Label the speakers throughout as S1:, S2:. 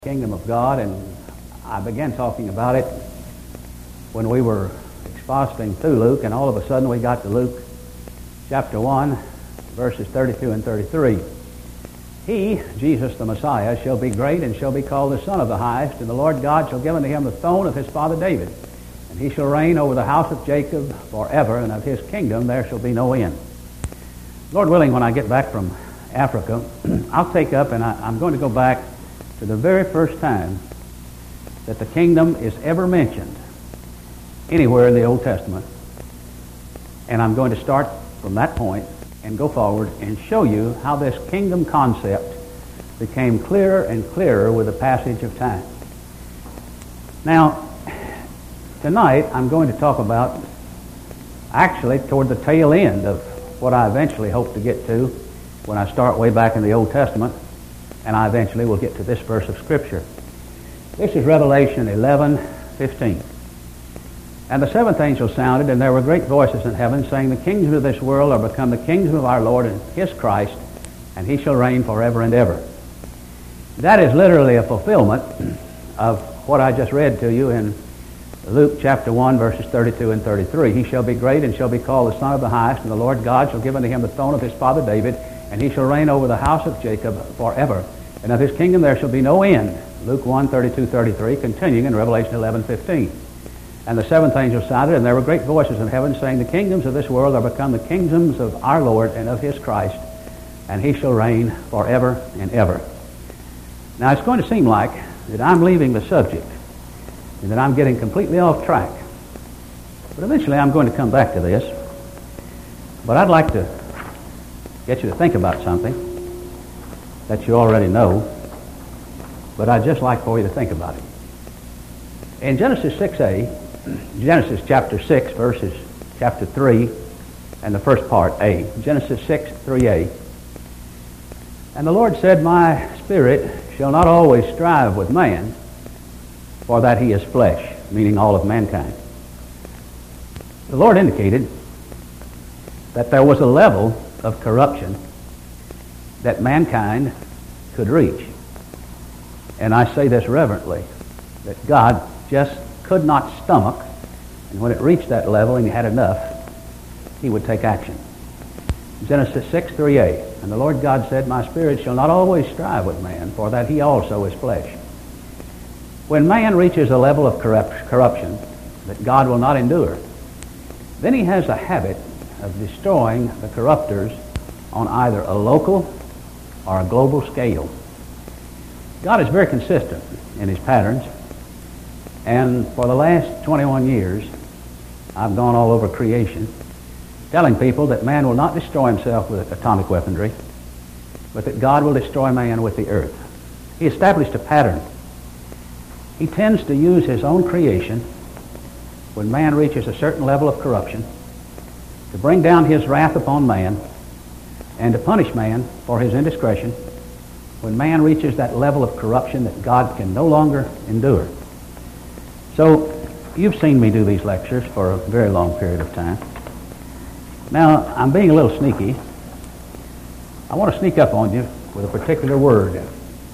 S1: Kingdom of God, and I began talking about it when we were expositing through Luke, and all of a sudden we got to Luke chapter 1, verses 32 and 33. He, Jesus the Messiah, shall be great and shall be called the Son of the Highest, and the Lord God shall give unto him the throne of his father David, and he shall reign over the house of Jacob forever, and of his kingdom there shall be no end. Lord willing, when I get back from Africa, I'll take up, and I'm going to go back to the very first time that the kingdom is ever mentioned anywhere in the Old Testament. And I'm going to start from that point and go forward and show you how this kingdom concept became clearer and clearer with the passage of time. Now, tonight I'm going to talk about actually toward the tail end of what I eventually hope to get to when I start way back in the Old Testament, and I eventually will get to this verse of Scripture. This is Revelation 11:15. And the seventh angel sounded, and there were great voices in heaven, saying, The kingdoms of this world are become the kingdom of our Lord and his Christ, and he shall reign forever and ever. That is literally a fulfillment of what I just read to you in Luke chapter 1, verses 32 and 33. He shall be great and shall be called the Son of the Highest, and the Lord God shall give unto him the throne of his father David, and he shall reign over the house of Jacob forever, and of his kingdom there shall be no end. Luke 1, 32, 33, continuing in Revelation 11:15. And the seventh angel sounded, and there were great voices in heaven, saying, The kingdoms of this world are become the kingdoms of our Lord and of his Christ, and he shall reign forever and ever. Now it's going to seem like that I'm leaving the subject, and that I'm getting completely off track. But eventually I'm going to come back to this. But I'd like to get you to think about something that you already know, but I'd just like for you to think about it. In Genesis 6a, Genesis chapter 6, verses chapter 3, and the first part, A, Genesis 6, 3a, And the Lord said, My spirit shall not always strive with man, for that he is flesh, meaning all of mankind. The Lord indicated that there was a level of corruption that mankind could reach. And I say this reverently, that God just could not stomach, and when it reached that level and he had enough, he would take action. Genesis 6, 3a, And the Lord God said, My spirit shall not always strive with man, for that he also is flesh. When man reaches a level of corruption that God will not endure, then he has a habit of destroying the corruptors on either a local or a global scale. God is very consistent in his patterns, and for the last 21 years I've gone all over creation telling people that man will not destroy himself with atomic weaponry, but that God will destroy man with the earth. He established a pattern. He tends to use his own creation when man reaches a certain level of corruption to bring down his wrath upon man and to punish man for his indiscretion when man reaches that level of corruption that God can no longer endure. So, you've seen me do these lectures for a very long period of time. Now, I'm being a little sneaky. I want to sneak up on you with a particular word.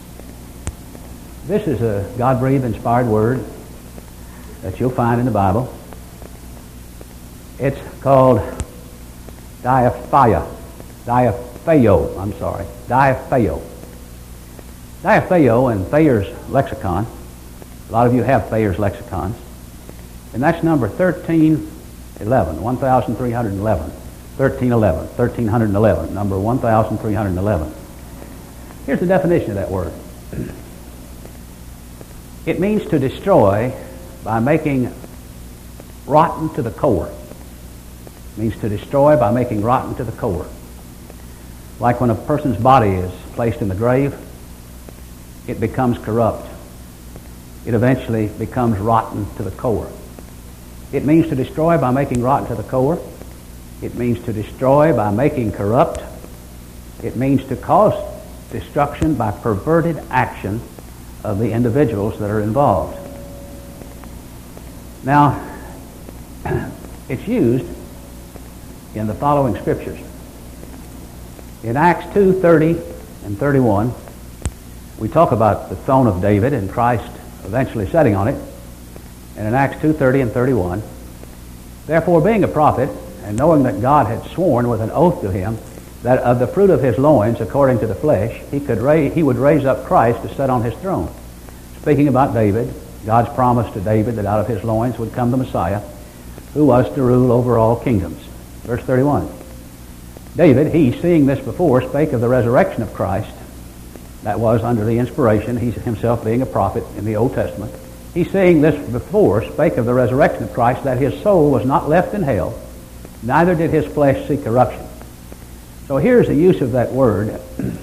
S1: This is a God-breathed, inspired word that you'll find in the Bible. It's called diapheo. Diapheo. Diapheo in Thayer's lexicon. A lot of you have Thayer's lexicons. And that's number 1311, 1311. 1311, number 1311. Here's the definition of that word. It means to destroy by making rotten to the core. It means to destroy by making rotten to the core. Like when a person's body is placed in the grave, it becomes corrupt. It eventually becomes rotten to the core. It means to destroy by making rotten to the core. It means to destroy by making corrupt. It means to cause destruction by perverted action of the individuals that are involved. Now, it's used in the following scriptures. In Acts 2:30 and 31, we talk about the throne of David and Christ eventually sitting on it. And in Acts 2:30 and 31, therefore being a prophet, and knowing that God had sworn with an oath to him that of the fruit of his loins, according to the flesh, he would raise up Christ to sit on his throne. Speaking about David, God's promise to David that out of his loins would come the Messiah, who was to rule over all kingdoms. Verse 31. David, he, seeing this before, spake of the resurrection of Christ. That was under the inspiration, he himself being a prophet in the Old Testament. He, seeing this before, spake of the resurrection of Christ, that his soul was not left in hell, neither did his flesh see corruption. So here's the use of that word,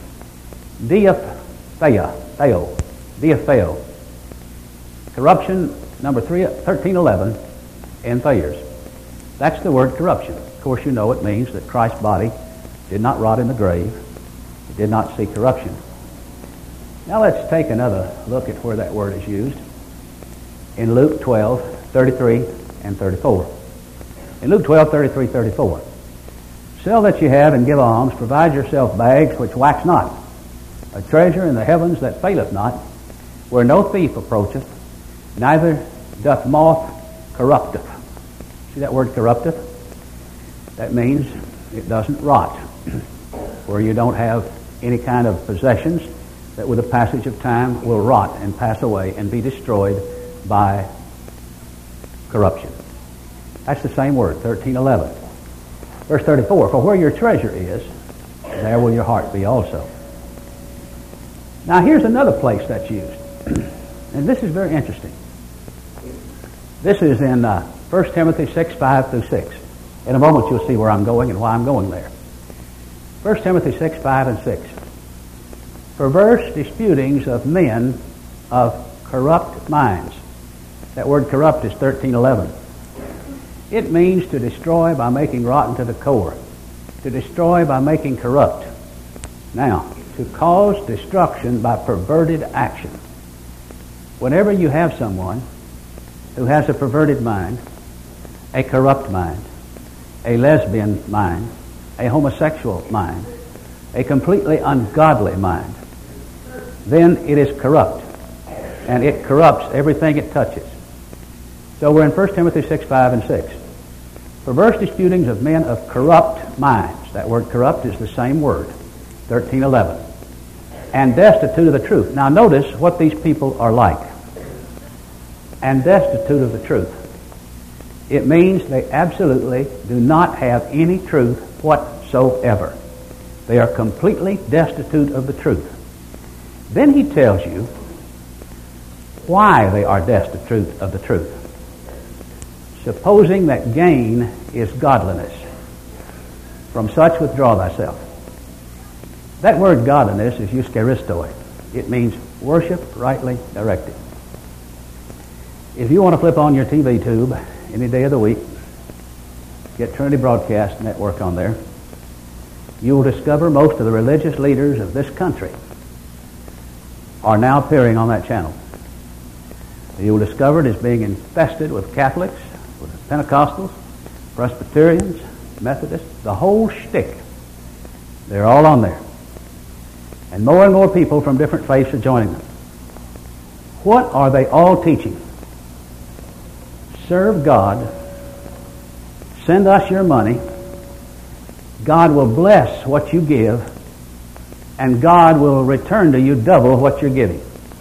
S1: diatheo. Corruption, number 1311, in Thayers. That's the word corruption. Of course, you know it means that Christ's body did not rot in the grave. It did not see corruption. Now let's take another look at where that word is used. In Luke 12:33 and 34. In Luke 12:33, 34. Sell that you have and give alms, provide yourself bags which wax not, a treasure in the heavens that faileth not, where no thief approacheth, neither doth moth corrupteth. See that word corrupteth? That means it doesn't rot, where you don't have any kind of possessions that with the passage of time will rot and pass away and be destroyed by corruption. That's the same word, 1311. Verse 34, for where your treasure is, there will your heart be also. Now here's another place that's used. And this is very interesting. This is in 1 Timothy 6:5 through 6. In a moment you'll see where I'm going and why I'm going there. 1 Timothy 6:5 and 6. Perverse disputings of men of corrupt minds. That word corrupt is 1311. It means to destroy by making rotten to the core. To destroy by making corrupt. Now, to cause destruction by perverted action. Whenever you have someone who has a perverted mind, a corrupt mind, a lesbian mind, a homosexual mind, a completely ungodly mind, then it is corrupt. And it corrupts everything it touches. So we're in 1 Timothy 6:5 and 6. Perverse disputings of men of corrupt minds. That word corrupt is the same word, 1311. And destitute of the truth. Now notice what these people are like. And destitute of the truth. It means they absolutely do not have any truth whatsoever. They are completely destitute of the truth. Then he tells you why they are destitute of the truth. Supposing that gain is godliness. From such withdraw thyself. That word godliness is euskaristoi. It means worship rightly directed. If you want to flip on your TV tube any day of the week, get Trinity Broadcast Network on there, you will discover most of the religious leaders of this country are now appearing on that channel. You will discover it as being infested with Catholics, with Pentecostals, Presbyterians, Methodists, the whole shtick. They're all on there. And more people from different faiths are joining them. What are they all teaching? Serve God. Send us your money. God will bless what you give, and God will return to you double what you're giving.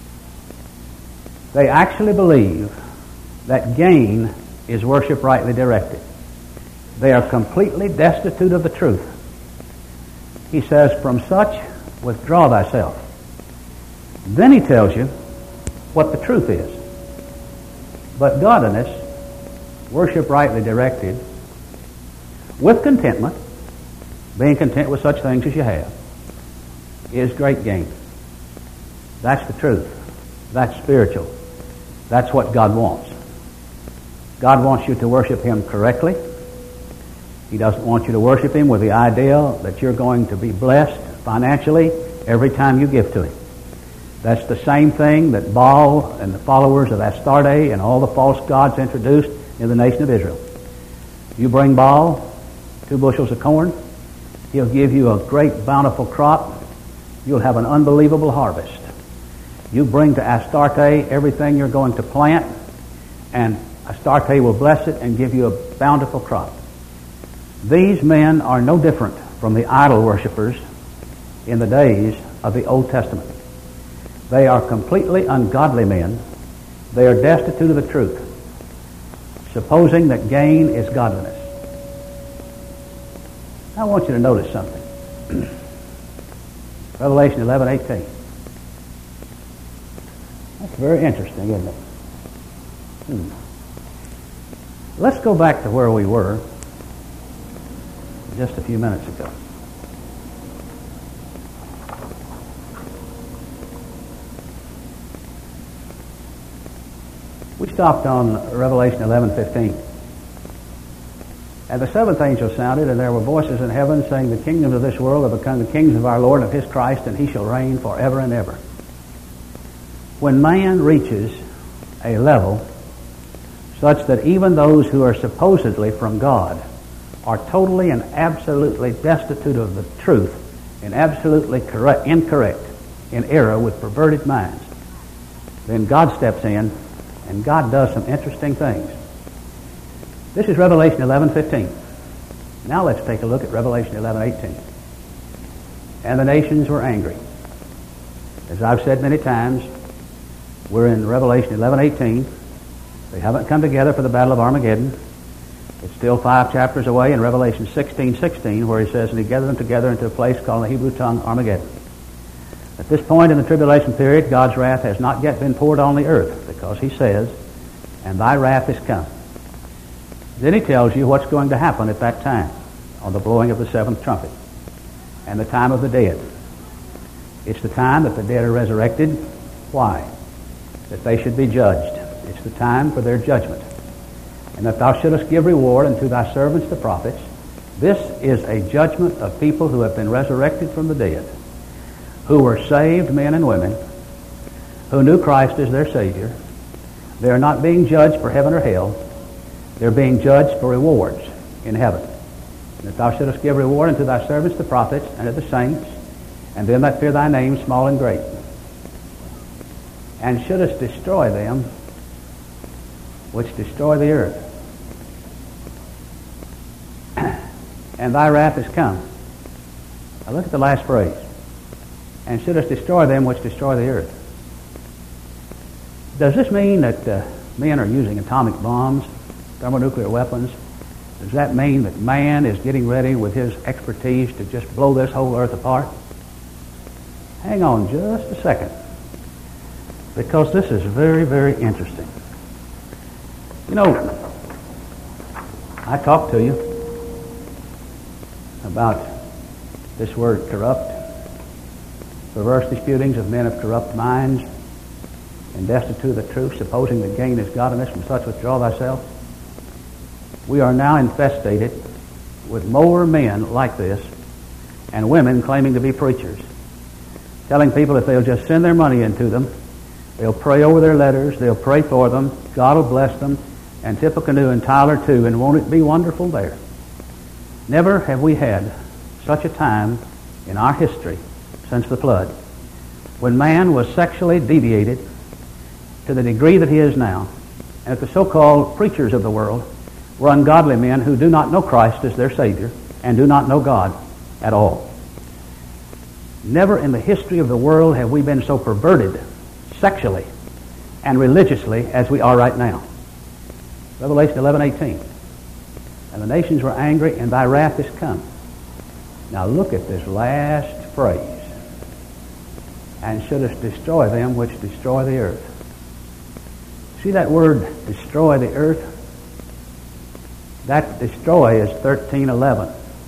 S1: They actually believe that gain is worship rightly directed. They are completely destitute of the truth. He says, from such withdraw thyself. Then he tells you what the truth is. But godliness, worship rightly directed, with contentment, being content with such things as you have, is great gain. That's the truth. That's spiritual. That's what God wants. God wants you to worship Him correctly. He doesn't want you to worship Him with the idea that you're going to be blessed financially every time you give to Him. That's the same thing that Baal and the followers of Astarte and all the false gods introduced in the nation of Israel. You bring Baal 2 bushels of corn, he'll give you a great bountiful crop. You'll have an unbelievable harvest. You bring to Astarte everything you're going to plant, and Astarte will bless it and give you a bountiful crop. These men are no different from the idol worshippers in the days of the Old Testament. They are completely ungodly men. They are destitute of the truth, supposing that gain is godliness. I want you to notice something. Revelation 11:18. That's very interesting, isn't it? Let's go back to where we were just a few minutes ago. We stopped on Revelation 11:15. And the seventh angel sounded, and there were voices in heaven saying, the kingdoms of this world have become the kingdoms of our Lord and of his Christ, and he shall reign forever and ever. When man reaches a level such that even those who are supposedly from God are totally and absolutely destitute of the truth and absolutely incorrect, in error with perverted minds, then God steps in and God does some interesting things. This is Revelation 11:15. Now let's take a look at Revelation 11:18. And the nations were angry. As I've said many times, we're in Revelation 11:18. They haven't come together for the Battle of Armageddon. It's still 5 chapters away in Revelation 16:16, where he says, and he gathered them together into a place called in the Hebrew tongue Armageddon. At this point in the tribulation period, God's wrath has not yet been poured on the earth, because he says, and thy wrath is come. Then he tells you what's going to happen at that time, on the blowing of the seventh trumpet, and the time of the dead. It's the time that the dead are resurrected. Why? That they should be judged. It's the time for their judgment. And that thou shouldest give reward unto thy servants the prophets. This is a judgment of people who have been resurrected from the dead, who were saved men and women, who knew Christ as their Savior. They are not being judged for heaven or hell. They're being judged for rewards in heaven. And that thou shouldest give reward unto thy servants the prophets and to the saints, and them that fear thy name, small and great. And shouldest destroy them which destroy the earth. And thy wrath is come. Now look at the last phrase. And shouldest destroy them which destroy the earth. Does this mean that men are using atomic bombs, thermonuclear weapons? Does that mean that man is getting ready with his expertise to just blow this whole earth apart? Hang on just a second, because this is very, very interesting. You know, I talked to you about this word corrupt, perverse disputings of men of corrupt minds, and destitute of the truth, supposing that gain is godliness, from such withdraw thyself. We are now infestated with more men like this, and women claiming to be preachers, telling people if they'll just send their money into them, they'll pray over their letters, they'll pray for them, God will bless them, and Tippecanoe and Tyler too, and won't it be wonderful there? Never have we had such a time in our history since the flood, when man was sexually deviated to the degree that he is now, and if the so-called preachers of the world were ungodly men who do not know Christ as their Savior and do not know God at all. Never in the history of the world have we been so perverted sexually and religiously as we are right now. Revelation 11:18. And the nations were angry, and thy wrath is come. Now look at this last phrase. And shouldest destroy them which destroy the earth. See that word, destroy the earth? That destroy is 13:11.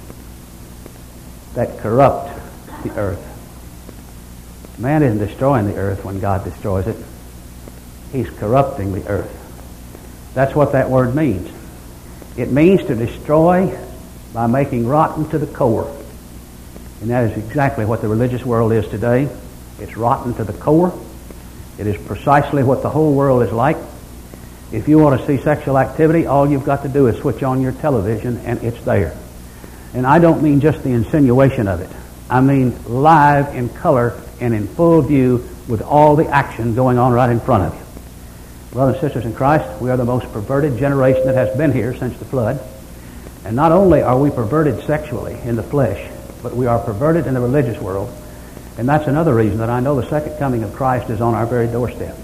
S1: That corrupt the earth. Man isn't destroying the earth when God destroys it. He's corrupting the earth. That's what that word means. It means to destroy by making rotten to the core. And that is exactly what the religious world is today. It's rotten to the core. It is precisely what the whole world is like. If you want to see sexual activity, all you've got to do is switch on your television and it's there. And I don't mean just the insinuation of it. I mean live in color and in full view with all the action going on right in front of you. Brothers and sisters in Christ, we are the most perverted generation that has been here since the flood. And not only are we perverted sexually in the flesh, but we are perverted in the religious world. And that's another reason that I know the second coming of Christ is on our very doorstep.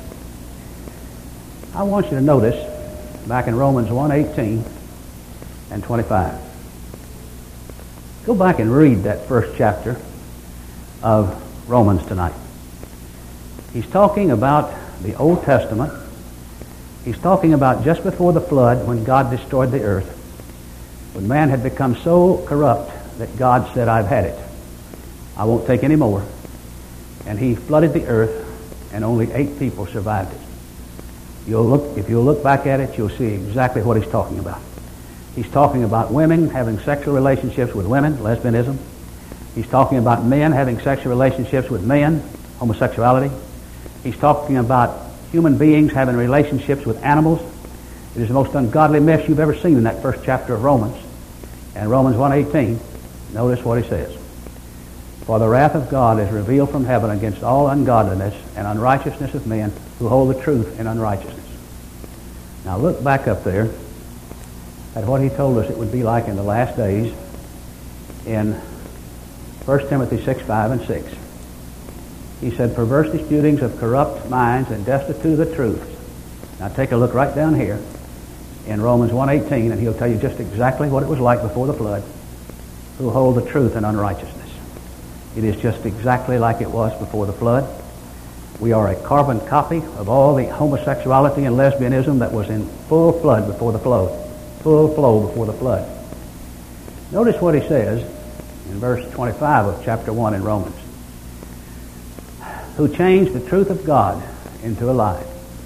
S1: I want you to notice back in Romans 1:18 and 25. Go back and read that first chapter of Romans tonight. He's talking about the Old Testament. He's talking about just before the flood when God destroyed the earth, when man had become so corrupt that God said, I've had it. I won't take any more. And he flooded the earth, and only 8 people survived it. If you'll look back at it, you'll see exactly what he's talking about. He's talking about women having sexual relationships with women, lesbianism. He's talking about men having sexual relationships with men, homosexuality. He's talking about human beings having relationships with animals. It is the most ungodly mess you've ever seen in that first chapter of Romans. And Romans 1:18, notice what he says. For the wrath of God is revealed from heaven against all ungodliness and unrighteousness of men who hold the truth in unrighteousness. Now look back up there at what he told us it would be like in the last days in 1 Timothy 6:5 and 6. He said, perverse disputings of corrupt minds and destitute of the truth. Now take a look right down here in Romans 1:18, and he'll tell you just exactly what it was like before the flood, who hold the truth in unrighteousness. It is just exactly like it was before the flood. We are a carbon copy of all the homosexuality and lesbianism that was in full flood before the flood. Full flow before the flood. Notice what he says in verse 25 of chapter 1 in Romans. Who changed the truth of God into a lie.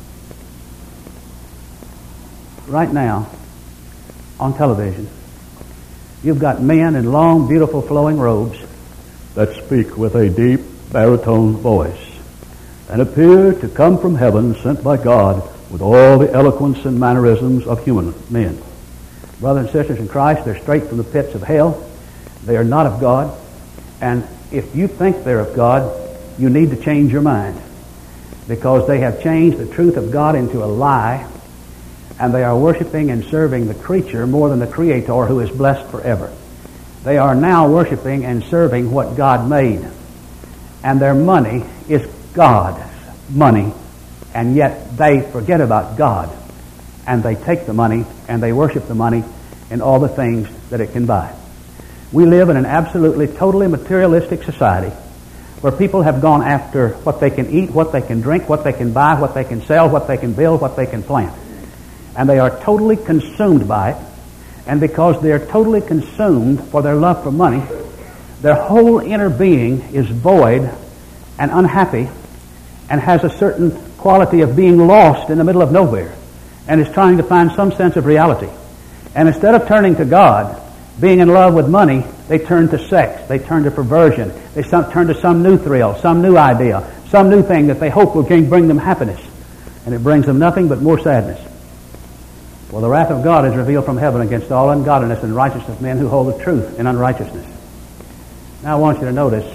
S1: Right now, on television, you've got men in long, beautiful, flowing robes that speak with a deep baritone voice and appear to come from heaven, sent by God, with all the eloquence and mannerisms of human men. Brothers and sisters in Christ, they're straight from the pits of hell. They are not of God. And if you think they're of God, you need to change your mind, because they have changed the truth of God into a lie, and they are worshiping and serving the creature more than the Creator, who is blessed forever. They are now worshiping and serving what God made, and their money is God's money, and yet they forget about God, and they take the money and they worship the money in all the things that it can buy. We live in an absolutely, totally materialistic society where people have gone after what they can eat, what they can drink, what they can buy, what they can sell, what they can build, what they can plant. And they are totally consumed by it. And because they are totally consumed for their love for money, their whole inner being is void and unhappy and has a certain quality of being lost in the middle of nowhere and is trying to find some sense of reality. And instead of turning to God, being in love with money, they turn to sex, they turn to perversion, they turn to some new thrill, some new idea, some new thing that they hope will bring them happiness. And it brings them nothing but more sadness. Well, the wrath of God is revealed from heaven against all ungodliness and righteousness of men who hold the truth in unrighteousness. Now I want you to notice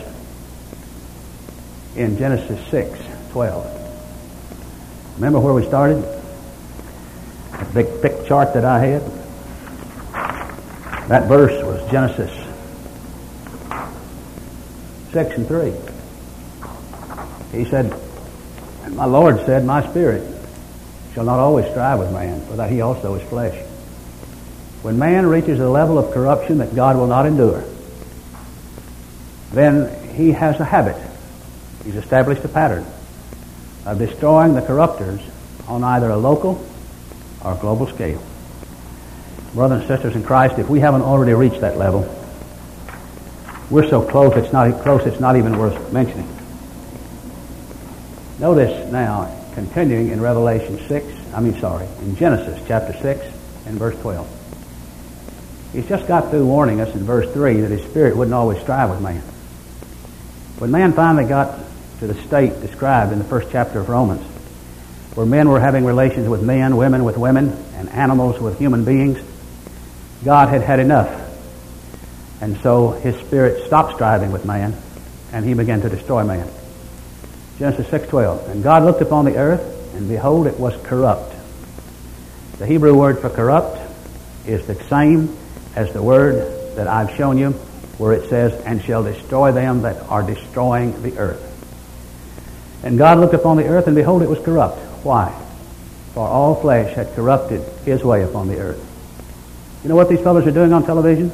S1: in Genesis 6:12. Remember where we started? That big thick chart that I had? That verse was Genesis 6 and 3. He said, and my Lord said, my spirit shall not always strive with man, for that he also is flesh. When man reaches a level of corruption that God will not endure, then he has a habit. He's established a pattern of destroying the corruptors on either a local or global scale. Brothers and sisters in Christ, if we haven't already reached that level, we're so close it's not even worth mentioning. Notice now, continuing in in Genesis chapter 6 and verse 12. He's just got through warning us in verse 3 that his spirit wouldn't always strive with man. When man finally got to the state described in the first chapter of Romans, where men were having relations with men, women with women, and animals with human beings, God had had enough And so his spirit stopped striving with man, and he began to destroy man. Genesis 6:12. And God looked upon the earth, and behold, it was corrupt. The Hebrew word for corrupt is the same as the word that I've shown you, where it says, and shall destroy them that are destroying the earth. And God looked upon the earth, and behold, it was corrupt. Why? For all flesh had corrupted his way upon the earth. You know what these fellows are doing on television?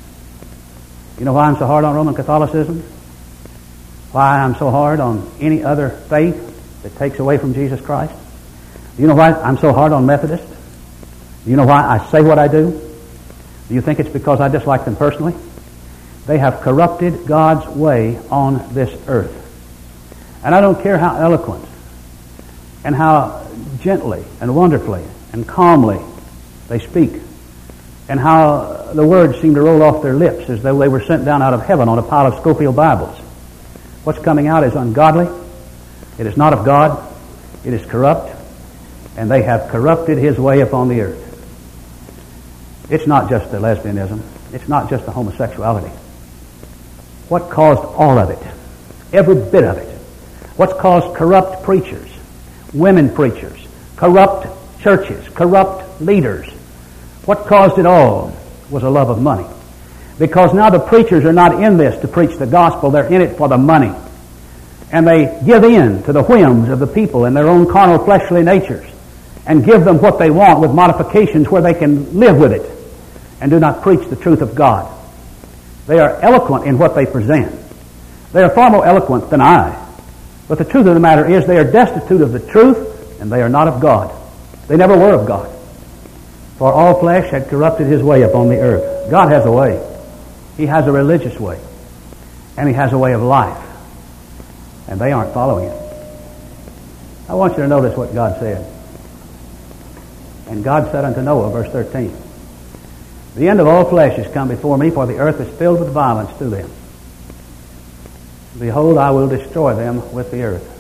S1: You know why I'm so hard on Roman Catholicism? Why I'm so hard on any other faith that takes away from Jesus Christ? Do you know why I'm so hard on Methodists? Do you know why I say what I do? Do you think it's because I dislike them personally? They have corrupted God's way on this earth. And I don't care how eloquent and how gently and wonderfully and calmly they speak, and how the words seem to roll off their lips as though they were sent down out of heaven on a pile of Schofield Bibles. What's coming out is ungodly. It is not of God. It is corrupt. And they have corrupted his way upon the earth. It's not just the lesbianism. It's not just the homosexuality. What caused all of it? Every bit of it. What's caused corrupt preachers, women preachers, corrupt churches, corrupt leaders? What caused it all was a love of money. Because now the preachers are not in this to preach the gospel, they're in it for the money. And they give in to the whims of the people and their own carnal fleshly natures, and give them what they want with modifications where they can live with it, and do not preach the truth of God. They are eloquent in what they present. They are far more eloquent than I. But the truth of the matter is they are destitute of the truth, and they are not of God. They never were of God. For all flesh had corrupted his way upon the earth. God has a way. He has a religious way. And he has a way of life. And they aren't following it. I want you to notice what God said. And God said unto Noah, verse 13, the end of all flesh is come before me, for the earth is filled with violence through them. Behold, I will destroy them with the earth.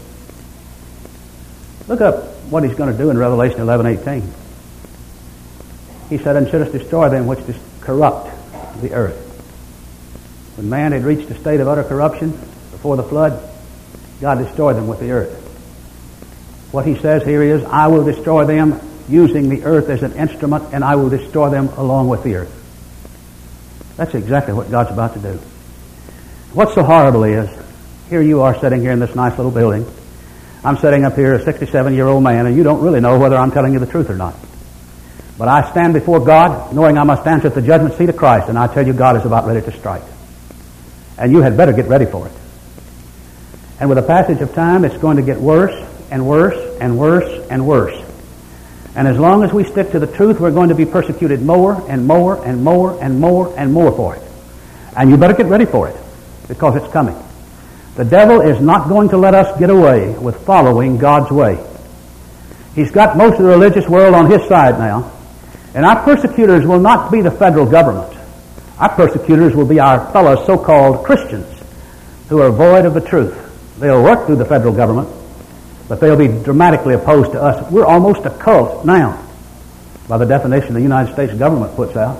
S1: Look up what he's going to do in Revelation 11:18. He said, and shouldest destroy them which corrupt the earth. When man had reached a state of utter corruption before the flood, God destroyed them with the earth. What he says here is, I will destroy them using the earth as an instrument, and I will destroy them along with the earth. That's exactly what God's about to do. What's so horrible is, here you are sitting here in this nice little building. I'm sitting up here, a 67-year-old man, and you don't really know whether I'm telling you the truth or not. But I stand before God, knowing I must answer at the judgment seat of Christ, and I tell you God is about ready to strike. And you had better get ready for it. And with the passage of time, it's going to get worse and worse and worse and worse. And as long as we stick to the truth, we're going to be persecuted more and more and more and more and more for it. And you better get ready for it, because it's coming. The devil is not going to let us get away with following God's way. He's got most of the religious world on his side now. And our persecutors will not be the federal government. Our persecutors will be our fellow so-called Christians who are void of the truth. They'll work through the federal government, but they'll be dramatically opposed to us. We're almost a cult now, by the definition the United States government puts out.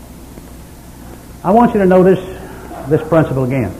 S1: I want you to notice this principle again.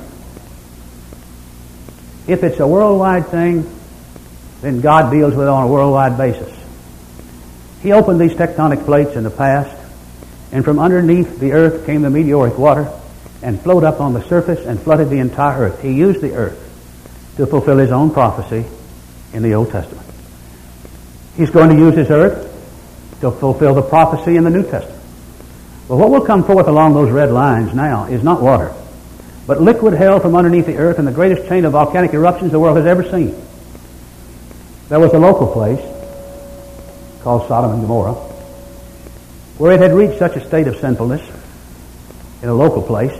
S1: If it's a worldwide thing, then God deals with it on a worldwide basis. He opened these tectonic plates in the past, and from underneath the earth came the meteoric water and flowed up on the surface and flooded the entire earth. He used the earth to fulfill his own prophecy in the Old Testament. He's going to use his earth to fulfill the prophecy in the New Testament. Well, what will come forth along those red lines now is not water, but liquid hell from underneath the earth and the greatest chain of volcanic eruptions the world has ever seen. There was a local place called Sodom and Gomorrah, where it had reached such a state of sinfulness in a local place,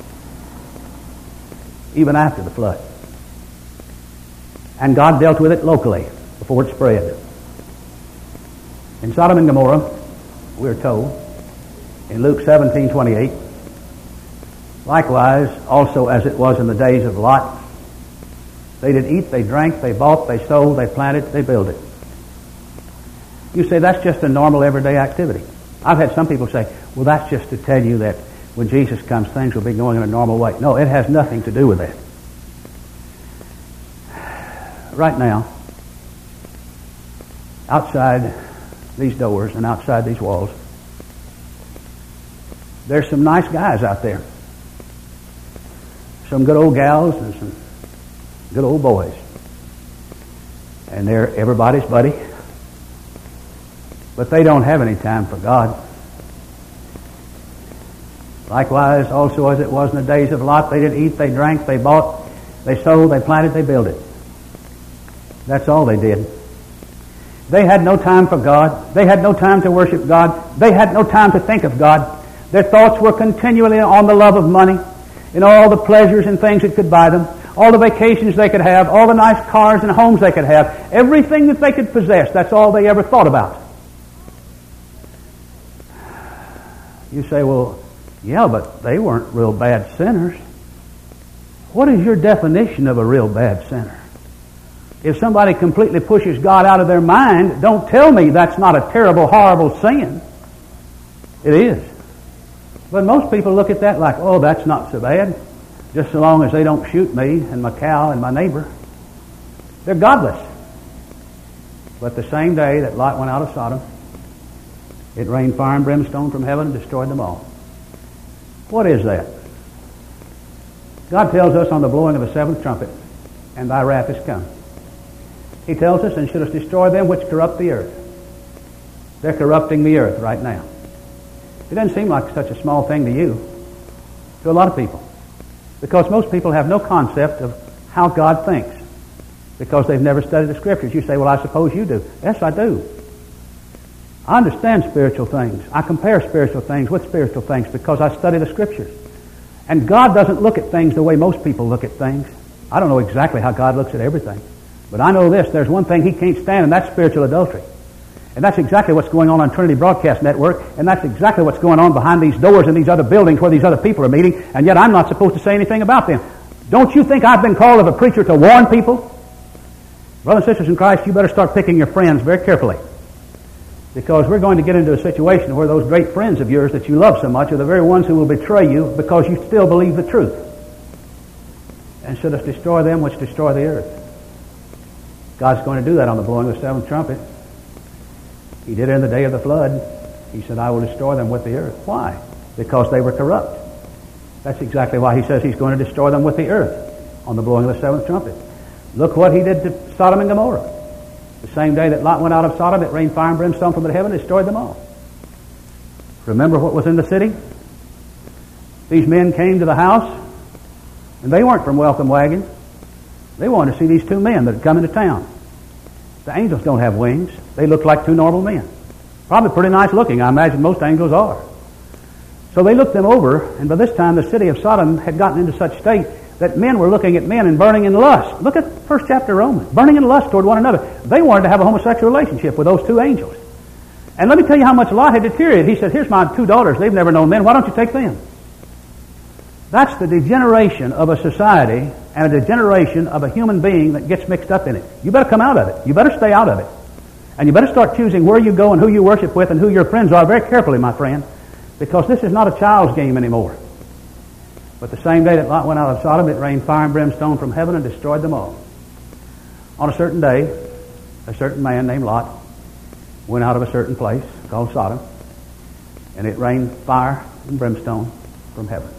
S1: even after the flood. And God dealt with it locally before it spread. In Sodom and Gomorrah, we're told, in Luke 17:28, likewise, also as it was in the days of Lot, they did eat, they drank, they bought, they sold, they planted, they builded. You say that's just a normal everyday activity. I've had some people say, well, that's just to tell you that when Jesus comes, things will be going in a normal way. No, it has nothing to do with that. Right now, outside these doors and outside these walls, there's some nice guys out there. Some good old gals and some good old boys. And they're everybody's buddy. But they don't have any time for God. Likewise, also as it was in the days of Lot, they didn't eat, they drank, they bought, they sold, they planted, they builded. That's all they did. They had no time for God. They had no time to worship God. They had no time to think of God. Their thoughts were continually on the love of money and all the pleasures and things it could buy them, all the vacations they could have, all the nice cars and homes they could have, everything that they could possess. That's all they ever thought about. You say, well, yeah, but they weren't real bad sinners. What is your definition of a real bad sinner? If somebody completely pushes God out of their mind, don't tell me that's not a terrible, horrible sin. It is. But most people look at that like, oh, that's not so bad, just so long as they don't shoot me and my cow and my neighbor. They're godless. But the same day that Lot went out of Sodom, it rained fire and brimstone from heaven and destroyed them all. What is that? God tells us on the blowing of the seventh trumpet, and thy wrath is come. He tells us, and shouldest destroy them which corrupt the earth. They're corrupting the earth right now. It doesn't seem like such a small thing to you, to a lot of people. Because most people have no concept of how God thinks. Because they've never studied the Scriptures. You say, well, I suppose you do. Yes, I do. I understand spiritual things. I compare spiritual things with spiritual things because I study the Scriptures. And God doesn't look at things the way most people look at things. I don't know exactly how God looks at everything. But I know this, there's one thing He can't stand, and that's spiritual adultery. And that's exactly what's going on Trinity Broadcast Network, and that's exactly what's going on behind these doors in these other buildings where these other people are meeting, and yet I'm not supposed to say anything about them. Don't you think I've been called as a preacher to warn people? Brothers and sisters in Christ, you better start picking your friends very carefully. Because we're going to get into a situation where those great friends of yours that you love so much are the very ones who will betray you because you still believe the truth. And shouldest destroy them which destroy the earth. God's going to do that on the blowing of the seventh trumpet. He did it in the day of the flood. He said, I will destroy them with the earth. Why? Because they were corrupt. That's exactly why He says He's going to destroy them with the earth on the blowing of the seventh trumpet. Look what He did to Sodom and Gomorrah. The same day that Lot went out of Sodom, it rained fire and brimstone from the heaven and destroyed them all. Remember what was in the city? These men came to the house, and they weren't from welcome wagons. They wanted to see these two men that had come into town. The angels don't have wings. They look like two normal men. Probably pretty nice looking. I imagine most angels are. So they looked them over, and by this time the city of Sodom had gotten into such state that men were looking at men and burning in lust. Look at first chapter of Romans. Burning in lust toward one another. They wanted to have a homosexual relationship with those two angels. And let me tell you how much Lot had deteriorated. He said, here's my two daughters. They've never known men. Why don't you take them? That's the degeneration of a society and a degeneration of a human being that gets mixed up in it. You better come out of it. You better stay out of it. And you better start choosing where you go and who you worship with and who your friends are very carefully, my friend, because this is not a child's game anymore. But the same day that Lot went out of Sodom, it rained fire and brimstone from heaven and destroyed them all. On a certain day, a certain man named Lot went out of a certain place called Sodom, and it rained fire and brimstone from heaven.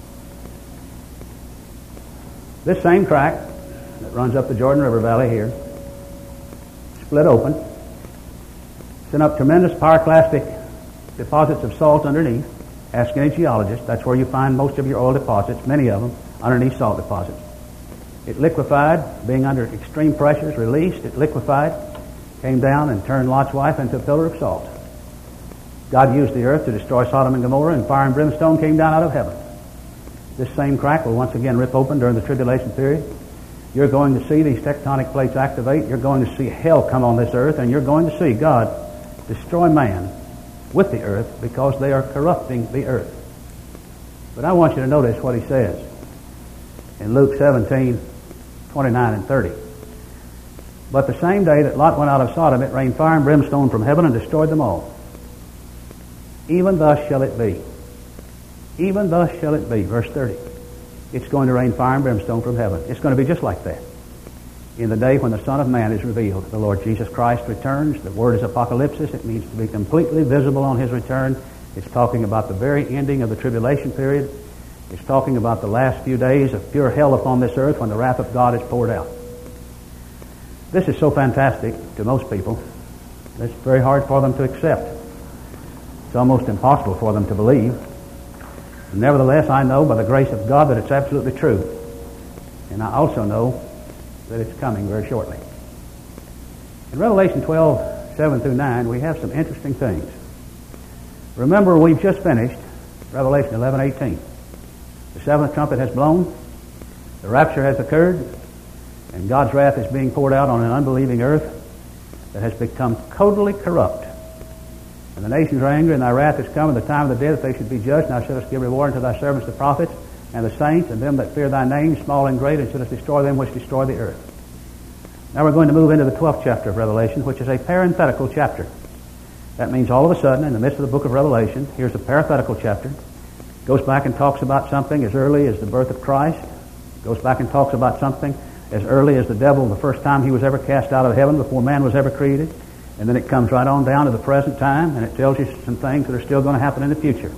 S1: This same tract that runs up the Jordan River Valley here split open, sent up tremendous pyroclastic deposits of salt underneath. Ask any geologist. That's where you find most of your oil deposits, many of them, underneath salt deposits. It liquefied, being under extreme pressures, released, it liquefied, came down and turned Lot's wife into a pillar of salt. God used the earth to destroy Sodom and Gomorrah, and fire and brimstone came down out of heaven. This same crack will once again rip open during the tribulation period. You're going to see these tectonic plates activate. You're going to see hell come on this earth, and you're going to see God destroy man with the earth because they are corrupting the earth. But I want you to notice what He says in Luke 17:29 and 30. But the same day that Lot went out of Sodom, it rained fire and brimstone from heaven and destroyed them all. Even thus shall it be Even thus shall it be. Verse 30. It's going to rain fire and brimstone from heaven. It's going to be just like that. In the day when the Son of Man is revealed, the Lord Jesus Christ returns. The word is apocalypsis. It means to be completely visible on His return. It's talking about the very ending of the tribulation period. It's talking about the last few days of pure hell upon this earth when the wrath of God is poured out. This is so fantastic to most people. It's very hard for them to accept. It's almost impossible for them to believe. Nevertheless, I know by the grace of God that it's absolutely true. And I also know that it's coming very shortly. In Revelation 12, 7 through 9, we have some interesting things. Remember, we've just finished Revelation 11, 18. The seventh trumpet has blown, the rapture has occurred, and God's wrath is being poured out on an unbelieving earth that has become totally corrupt. And the nations are angry, and thy wrath is come, and the time of the day that they should be judged. Now shouldest give reward unto thy servants the prophets, and the saints, and them that fear thy name, small and great, and shouldest destroy them which destroy the earth. Now we're going to move into the 12th chapter of Revelation, which is a parenthetical chapter. That means all of a sudden, in the midst of the book of Revelation, here's a parenthetical chapter. Goes back and talks about something as early as the birth of Christ. Goes back and talks about something as early as the devil, the first time he was ever cast out of heaven before man was ever created. And then it comes right on down to the present time, and it tells you some things that are still going to happen in the future.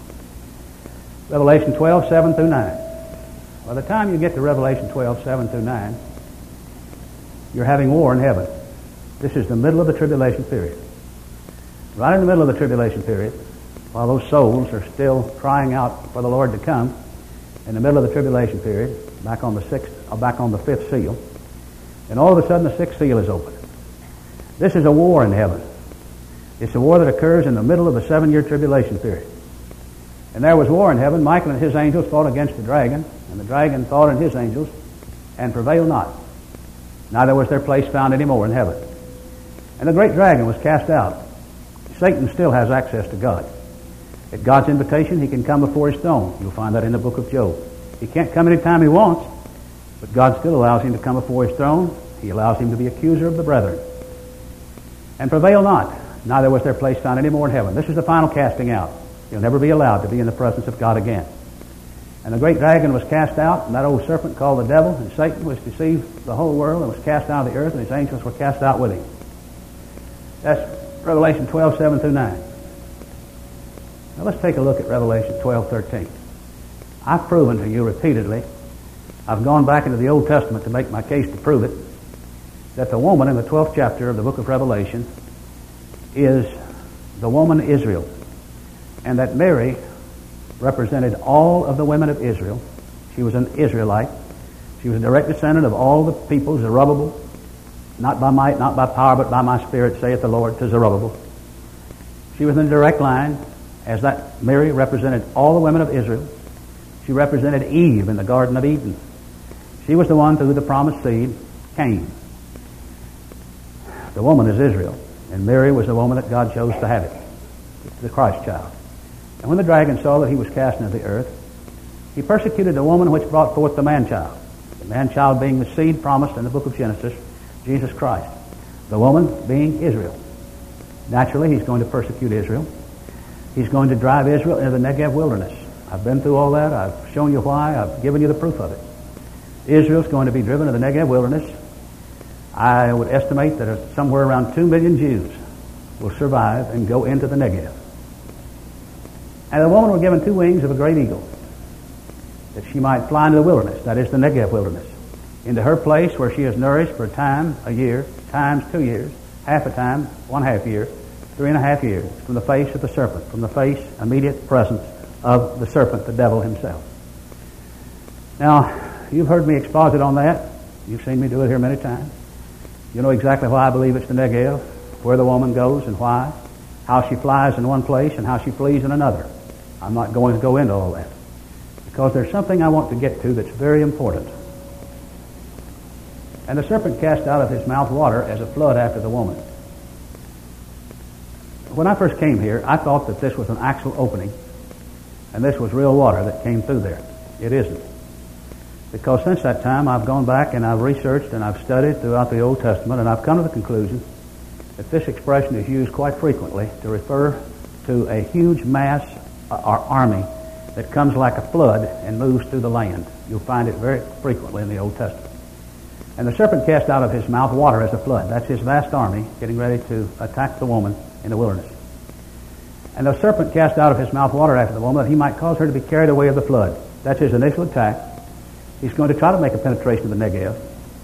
S1: Revelation 12, 7 through 9. By the time you get to Revelation 12, 7 through 9, you're having war in heaven. This is the middle of the tribulation period. Right in the middle of the tribulation period, while those souls are still crying out for the Lord to come, in the middle of the tribulation period, back on the fifth seal, and all of a sudden the sixth seal is opened. This is a war in heaven. It's a war that occurs in the middle of the 7-year tribulation period. And there was war in heaven. Michael and his angels fought against the dragon, and the dragon fought and his angels, and prevailed not. Neither was their place found any more in heaven. And the great dragon was cast out. Satan still has access to God. At God's invitation, he can come before His throne. You'll find that in the book of Job. He can't come any time he wants, but God still allows him to come before His throne. He allows him to be accuser of the brethren. And prevail not, neither was their place found any more in heaven. This is the final casting out. You'll never be allowed to be in the presence of God again. And the great dragon was cast out, and that old serpent called the devil, and Satan was deceived the whole world, and was cast out of the earth, and his angels were cast out with him. That's Revelation 12, 7 through 9. Now let's take a look at Revelation 12, 13. I've proven to you repeatedly, I've gone back into the Old Testament to make my case to prove it, that the woman in the 12th chapter of the book of Revelation is the woman Israel, and that Mary represented all of the women of Israel. She was an Israelite. She was a direct descendant of all the people, Zerubbabel, not by might, not by power, but by my Spirit, saith the Lord to Zerubbabel. She was in a direct line, as that Mary represented all the women of Israel. She represented Eve in the Garden of Eden. She was the one through the promised seed came. The woman is Israel, and Mary was the woman that God chose to have it, the Christ child. And when the dragon saw that he was cast into the earth, he persecuted the woman which brought forth the man-child. The man-child being the seed promised in the book of Genesis, Jesus Christ. The woman being Israel. Naturally, he's going to persecute Israel. He's going to drive Israel into the Negev wilderness. I've been through all that. I've shown you why. I've given you the proof of it. Israel's going to be driven to the Negev wilderness. I would estimate that somewhere around 2 million Jews will survive and go into the Negev. And the woman was given 2 wings of a great eagle, that she might fly into the wilderness, that is the Negev wilderness, into her place where she is nourished for a time, a year, times 2 years, half a time, 1/2 year, 3.5 years, from the face of the serpent, from the face, immediate presence of the serpent, the devil himself. Now, you've heard me exposit on that. You've seen me do it here many times. You know exactly why I believe it's the Negev, where the woman goes and why, how she flies in one place and how she flees in another. I'm not going to go into all that, because there's something I want to get to that's very important. And the serpent cast out of his mouth water as a flood after the woman. When I first came here, I thought that this was an actual opening, and this was real water that came through there. It isn't. Because since that time, I've gone back and I've researched and I've studied throughout the Old Testament, and I've come to the conclusion that this expression is used quite frequently to refer to a huge mass or army that comes like a flood and moves through the land. You'll find it very frequently in the Old Testament. And the serpent cast out of his mouth water as a flood. That's his vast army getting ready to attack the woman in the wilderness. And the serpent cast out of his mouth water after the woman that he might cause her to be carried away of the flood. That's his initial attack. He's going to try to make a penetration of the Negev.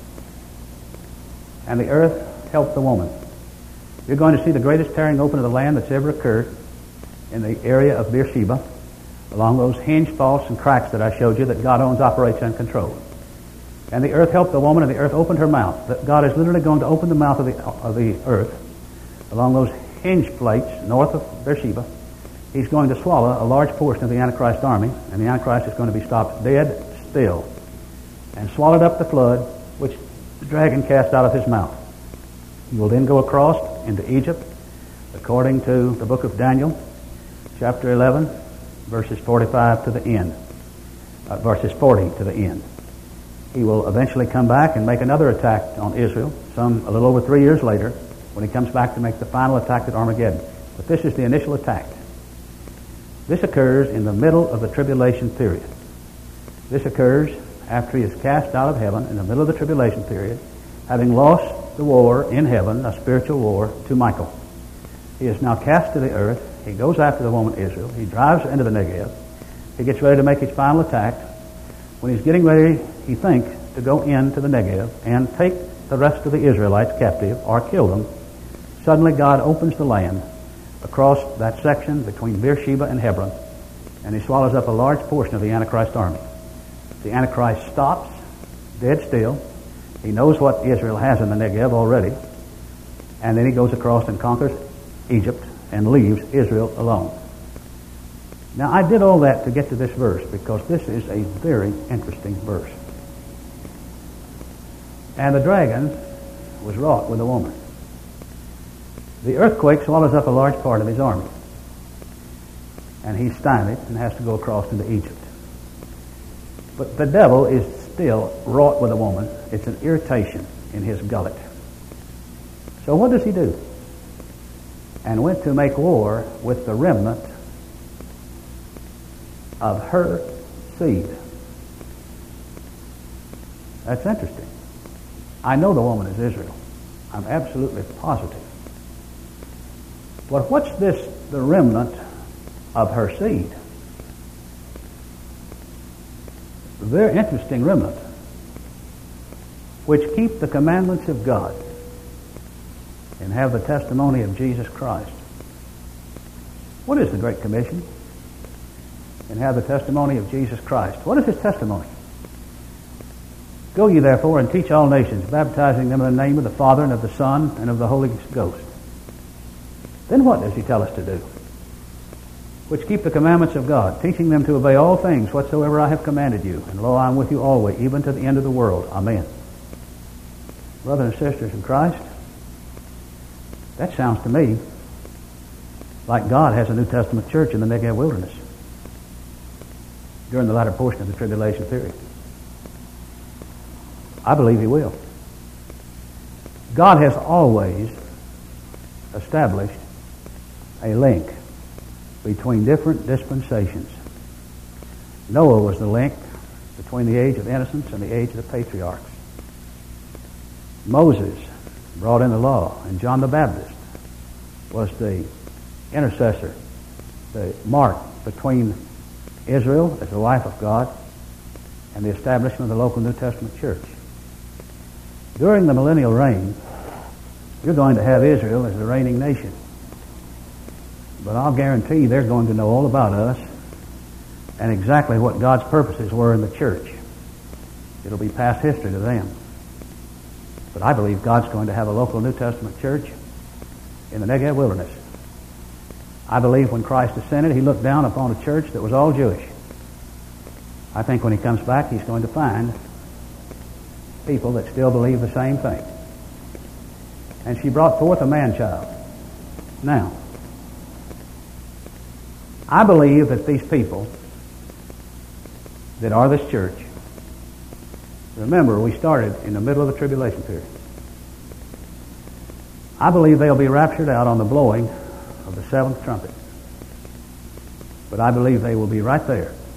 S1: And the earth helped the woman. You're going to see the greatest tearing open of the land that's ever occurred in the area of Beersheba, along those hinge faults and cracks that I showed you that God owns, operates, and controls. And the earth helped the woman, and the earth opened her mouth. That God is literally going to open the mouth of the earth along those hinge plates north of Beersheba. He's going to swallow a large portion of the Antichrist army, and the Antichrist is going to be stopped dead still and swallowed up the flood which the dragon cast out of his mouth. He will then go across into Egypt, according to the book of Daniel, chapter 11, verses 45 to the end, verses 40 to the end. He will eventually come back and make another attack on Israel, a little over 3 years later, when he comes back to make the final attack at Armageddon. But this is the initial attack. This occurs in the middle of the tribulation period. This occurs after he is cast out of heaven in the middle of the tribulation period, having lost the war in heaven, a spiritual war, to Michael. He is now cast to the earth. He goes after the woman Israel. He drives her into the Negev. He gets ready to make his final attack. When he's getting ready, he thinks, to go into the Negev and take the rest of the Israelites captive or kill them, suddenly God opens the land across that section between Beersheba and Hebron, and he swallows up a large portion of the Antichrist army. The Antichrist stops, dead still. He knows what Israel has in the Negev already, and then he goes across and conquers Egypt and leaves Israel alone. Now, I did all that to get to this verse because this is a very interesting verse. And the dragon was wrought with a woman. The earthquake swallows up a large part of his army, and he's stymied and has to go across into Egypt. But the devil is still wrought with a woman. It's an irritation in his gullet. So what does he do? And went to make war with the remnant of her seed. That's interesting. I know the woman is Israel. I'm absolutely positive. But what's this, the remnant of her seed? A very interesting remnant, which keep the commandments of God and have the testimony of Jesus Christ. What is the Great Commission? And have the testimony of Jesus Christ. What is his testimony? Go ye therefore and teach all nations, baptizing them in the name of the Father and of the Son and of the Holy Ghost. Then what does he tell us to do? Which keep the commandments of God, teaching them to obey all things whatsoever I have commanded you. And lo, I am with you always, even to the end of the world. Amen. Brothers and sisters in Christ, that sounds to me like God has a New Testament church in the Negev wilderness during the latter portion of the tribulation period. I believe he will. God has always established a link between different dispensations. Noah was the link between the age of innocence and the age of the patriarchs. Moses brought in the law, and John the Baptist was the intercessor, the mark between Israel as the life of God and the establishment of the local New Testament church. During the millennial reign, you're going to have Israel as the reigning nation. But I'll guarantee they're going to know all about us and exactly what God's purposes were in the church. It'll be past history to them. But I believe God's going to have a local New Testament church in the Negev wilderness. I believe when Christ ascended, he looked down upon a church that was all Jewish. I think when he comes back, he's going to find people that still believe the same thing. And she brought forth a man-child. Now, I believe that these people that are this church, remember, we started in the middle of the tribulation period. I believe they'll be raptured out on the blowing of the seventh trumpet. But I believe they will be right there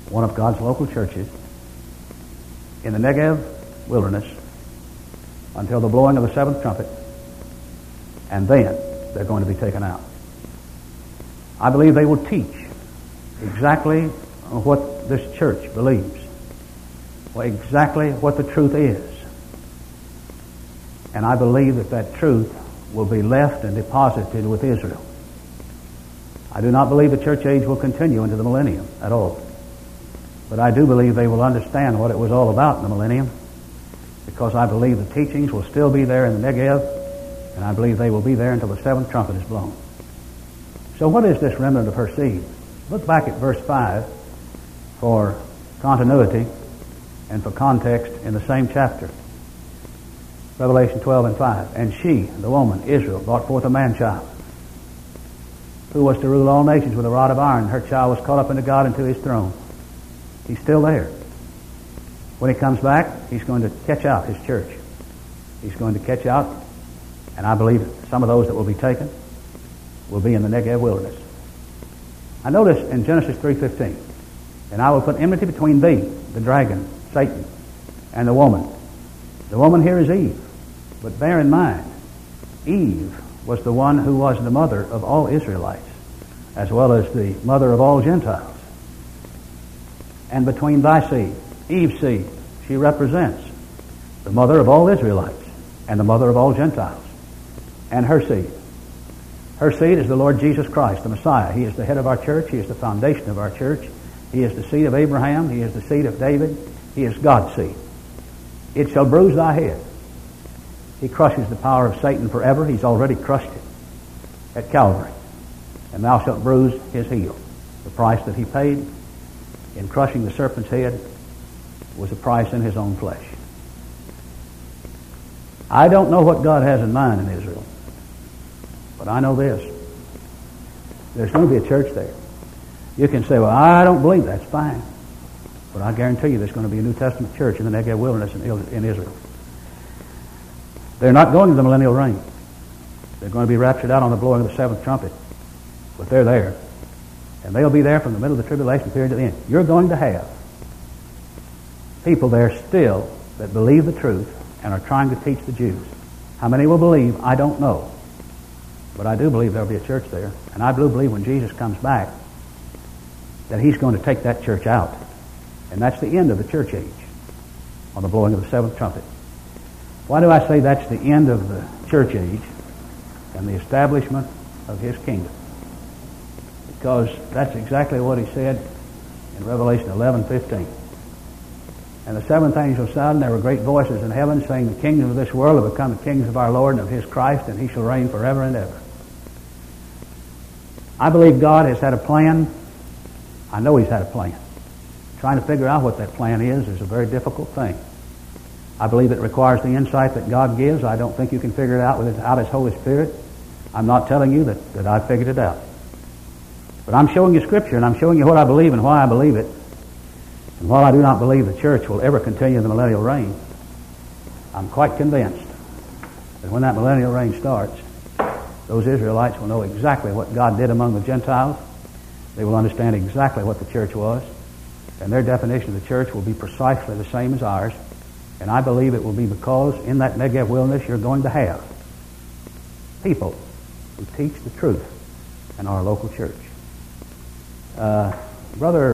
S1: one of God's local churches, in the Negev wilderness until the blowing of the seventh trumpet, and then they're going to be taken out. I believe they will teach exactly what this church believes, exactly what the truth is. And I believe that that truth will be left and deposited with Israel. I do not believe the church age will continue into the millennium at all. But I do believe they will understand what it was all about in the millennium, because I believe the teachings will still be there in the Negev, and I believe they will be there until the seventh trumpet is blown. So what is this remnant of her seed? Look back at verse 5 for continuity and for context in the same chapter. Revelation 12 and 5. And she, the woman, Israel, brought forth a man-child, who was to rule all nations with a rod of iron. Her child was caught up into God and to his throne. He's still there. When he comes back, he's going to catch out his church. He's going to catch out, and I believe some of those that will be taken will be in the Negev wilderness. I notice in Genesis 3:15, and I will put enmity between thee, the dragon, Satan, and the woman. The woman here is Eve. But bear in mind, Eve was the one who was the mother of all Israelites, as well as the mother of all Gentiles. And between thy seed, Eve's seed, she represents the mother of all Israelites and the mother of all Gentiles. And her seed. Her seed is the Lord Jesus Christ, the Messiah. He is the head of our church. He is the foundation of our church. He is the seed of Abraham. He is the seed of David. He is God's seed. It shall bruise thy head. He crushes the power of Satan forever. He's already crushed it at Calvary. And thou shalt bruise his heel. The price that he paid in crushing the serpent's head was a price in his own flesh. I don't know what God has in mind in Israel, but I know this. There's going to be a church there. You can say, well, I don't believe that's fine. But I guarantee you there's going to be a New Testament church in the Negev wilderness in Israel. They're not going to the millennial reign. They're going to be raptured out on the blowing of the seventh trumpet. But they're there. And they'll be there from the middle of the tribulation period to the end. You're going to have people there still that believe the truth and are trying to teach the Jews. How many will believe, I don't know. But I do believe there'll be a church there. And I do believe when Jesus comes back that he's going to take that church out. And that's the end of the church age on the blowing of the seventh trumpet. Why do I say that's the end of the church age and the establishment of his kingdom? Because that's exactly what he said in Revelation 11:15. And the seventh angel sounded, and there were great voices in heaven saying, the kingdoms of this world have become the kingdoms of our Lord and of his Christ, and he shall reign forever and ever. I believe God has had a plan. I know he's had a plan. Trying to figure out what that plan is a very difficult thing. I believe it requires the insight that God gives. I don't think you can figure it out without his Holy Spirit. I'm not telling you that I figured it out. But I'm showing you Scripture, and I'm showing you what I believe and why I believe it. And while I do not believe the church will ever continue the millennial reign, I'm quite convinced that when that millennial reign starts, those Israelites will know exactly what God did among the Gentiles. They will understand exactly what the church was. And their definition of the church will be precisely the same as ours. And I believe it will be because in that Negev wilderness you're going to have people who teach the truth in our local church. Brother